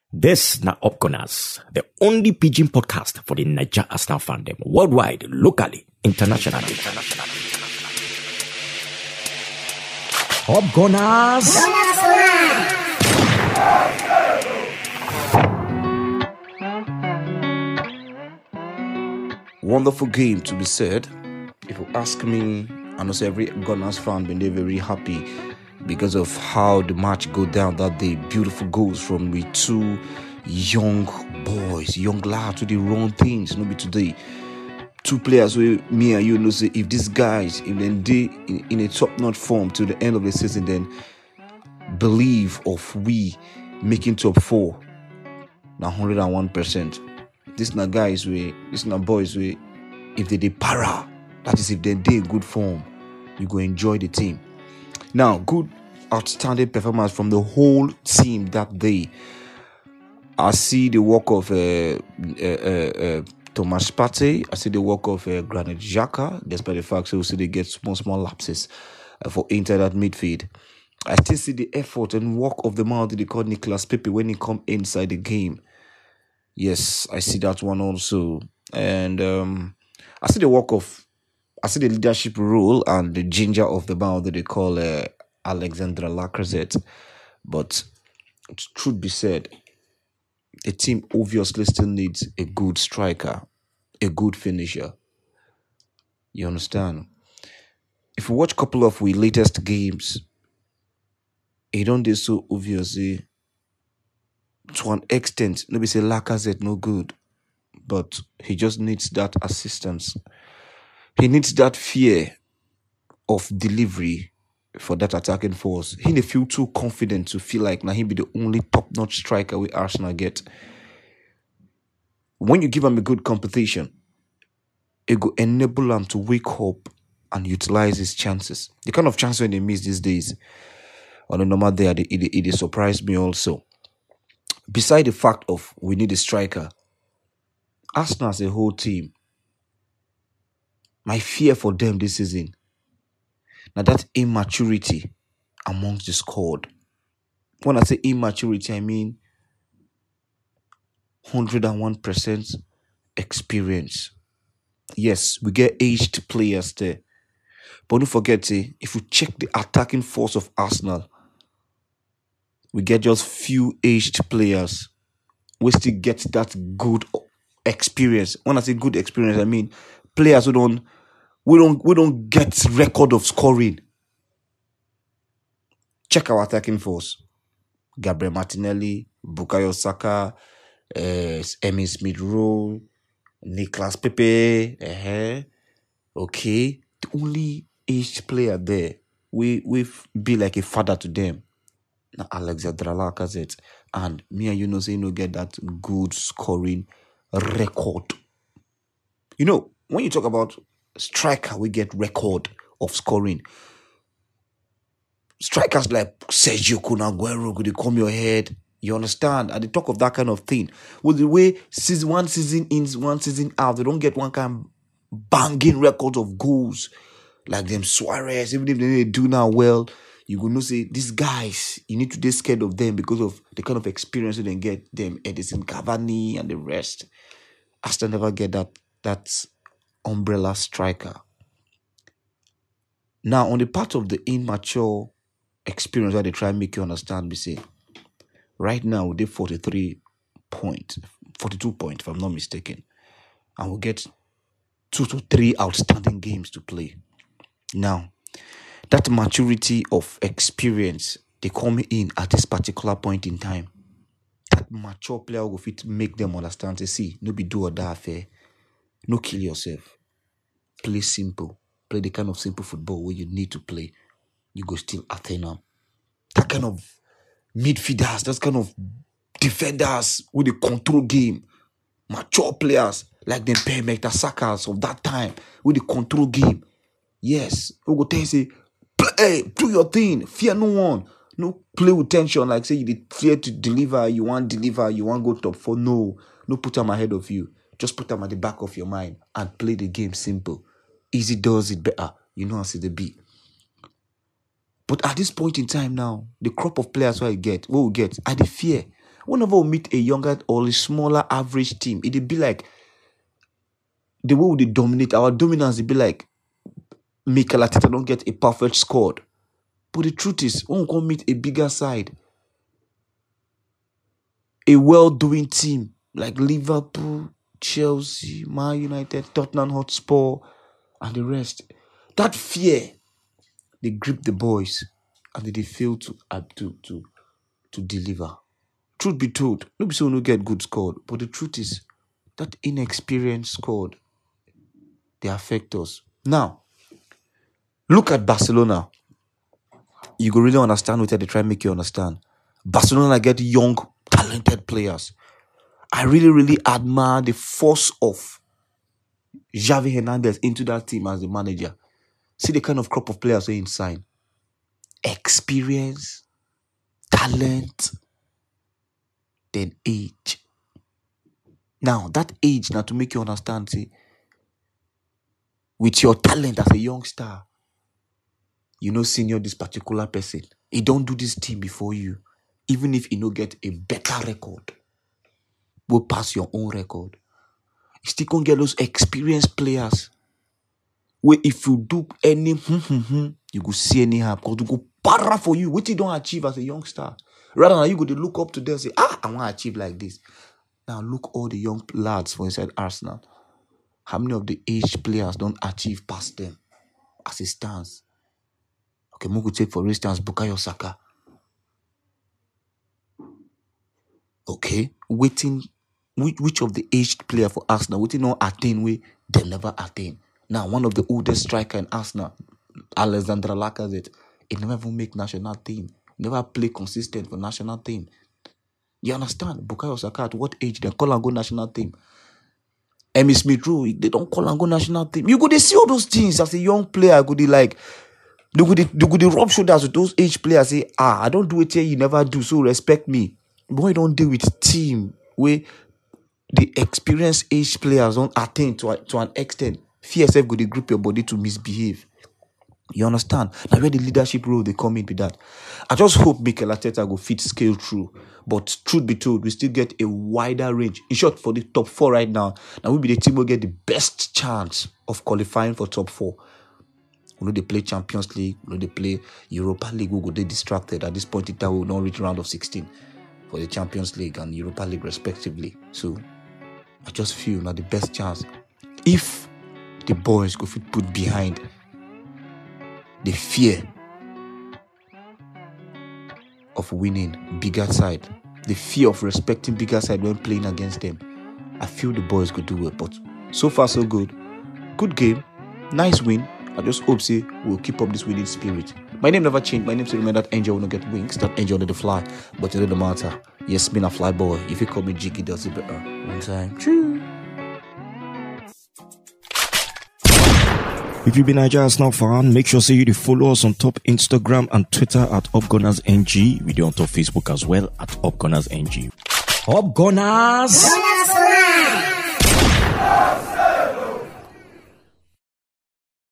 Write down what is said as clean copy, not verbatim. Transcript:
This na Upgunners, the only pidgin podcast for the Niger Arsenal fandom, worldwide, locally, internationally. Upgunners! Wonderful game to be said. If you ask me, I know every Gunners fan been there very happy because of how the match go down that day. Beautiful goals from the two young boys, young lads who they run things, no be today. Two players where me and you know say if these guys, if they in a top-notch form till the end of the season, then believe of we making top four. Now 101%. This na guys we, this na boys we, if they para, that is if they in good form, you go enjoy the team. Now, good, outstanding performance from the whole team that day. I see the work of Thomas Partey. I see the work of Granit Xhaka, despite the fact that they get small lapses for Inter that midfield. I still see the effort and work of the man that they call Nicolas Pepe when he come inside the game. Yes, I see that one also. And I see the leadership role and the ginger of the man that they call Alexandre Lacazette. But truth be said, the team obviously still needs a good striker, a good finisher. You understand? If you watch a couple of our latest games, it don't do so obviously. To an extent, nobody say Lacazette no good, but he just needs that assistance. He needs that fear of delivery for that attacking force. He may feel too confident to feel like now he be the only top-notch striker we Arsenal get. When you give him a good competition, it will enable him to wake up and utilize his chances. The kind of chance when they miss these days, on a normal day, it surprised me also. Beside the fact of we need a striker, Arsenal as a whole team, my fear for them this season, now that immaturity amongst the squad. When I say immaturity, I mean 101% experience. Yes, we get aged players there. But don't forget, if you check the attacking force of Arsenal, we get just few aged players. We still get that good experience. When I say good experience, I mean players who don't get record of scoring. Check our attacking force. Gabriel Martinelli, Bukayo Saka, Emile Smith-Rowe, Nicolas Pepe. Okay. The only aged player there, we be like a father to them. Now Alexandre Lacazette, and me and you know say no get that good scoring record. You know, when you talk about striker, we get record of scoring. Strikers like Sergio Kun Aguero could come your head. You understand? And they talk of that kind of thing. With the way one season in, one season out, they don't get one kind of banging record of goals like them Suarez. Even if they do now well, you go know say these guys, you need to be scared of them because of the kind of experience they get them. Edison Cavani and the rest. Arsenal never get that umbrella striker. Now, on the part of the immature experience that they try and make you understand, we say, right now we did 42 points, if I'm not mistaken. And we'll get 2 to 3 outstanding games to play. Now, that maturity of experience, they come in at this particular point in time. That mature player will fit make them understand, say, see, no be do or die affair. No kill yourself. Play simple. Play the kind of simple football where you need to play. You go still attain them. That kind of midfielders, that kind of defenders with the control game. Mature players like the Pemecta Sakas of that time with the control game. Yes, we go tell you, say, play, do your thing, fear no one. No play with tension, like say you fear to deliver, you want go top 4. No put them ahead of you. Just put them at the back of your mind and play the game simple. Easy does it better. You know how to the beat. But at this point in time now, the crop of players we get, are the fear. whenever we meet a younger or a smaller average team, it'd be like the way we dominate, our dominance would be like Mikel Arteta don't get a perfect squad. But the truth is, when we come meet a bigger side, a well-doing team like Liverpool, Chelsea, Man United, Tottenham Hotspur, and the rest, that fear, they grip the boys and they fail to deliver. Truth be told, nobody say we no get good squad, but the truth is that inexperienced squad, they affect us. Now, look at Barcelona. You go really understand what they try to make you understand. Barcelona get young, talented players. I really, really admire the force of Xavi Hernandez into that team as the manager. See the kind of crop of players they sign. Experience, talent, then age. Now, that age, now to make you understand, see, with your talent as a young star, you know senior this particular person. He don't do this team before you. Even if he no get a better record, will pass your own record. You still can't get those experienced players where if you do any you go see anyhow because you go para for you, what you don't achieve as a young star. Rather than you go to look up to them and say, I want to achieve like this. Now look all the young lads for inside Arsenal. How many of the aged players don't achieve past them as it stands? Okay, we could take for instance Bukayo Saka. Okay, waiting, which of the aged player for Arsenal, waiting not attain way they never attain. Now, one of the oldest striker in Arsenal, Alexandre Lacazette, he never even make national team. Never play consistent for national team. You understand? Bukayo Saka, at what age they call and go national team? Emile Smith Rowe, they don't call and go national team. You go to see all those things as a young player. Go to like, they go to rub shoulders with those age players. Say, I don't do it here, you never do, so respect me. But we don't deal with team where the experienced age players don't attain to an extent. Fear yourself go to grip your body to misbehave. You understand? Now where the leadership role they come in with that. I just hope Mikel Arteta go fit scale through. But truth be told, we still get a wider range. In short, for the top 4 right now, we'll be the team will get the best chance of qualifying for top 4. We know they play Champions League, we know they play Europa League, we go they distracted. At this point in time, we will not reach round of 16 for the Champions League and Europa League respectively. So I just feel now the best chance, if the boys go fit put behind the fear of winning bigger side, the fear of respecting bigger side when playing against them, I feel the boys could do it. But so far so good. Good game, nice win. I just hope say we'll keep up this winning spirit. My name never changed. My name still remain that angel will not get wings. That angel let the fly. But it doesn't matter. Yes, me a fly boy. If you call me Jiggy, does it better. One time. Choo. If you've been a Arsenal fan, make sure say you follow us on top Instagram and Twitter at UpGunnersNG. We do on top Facebook as well at UpGunnersNG. UpGunners!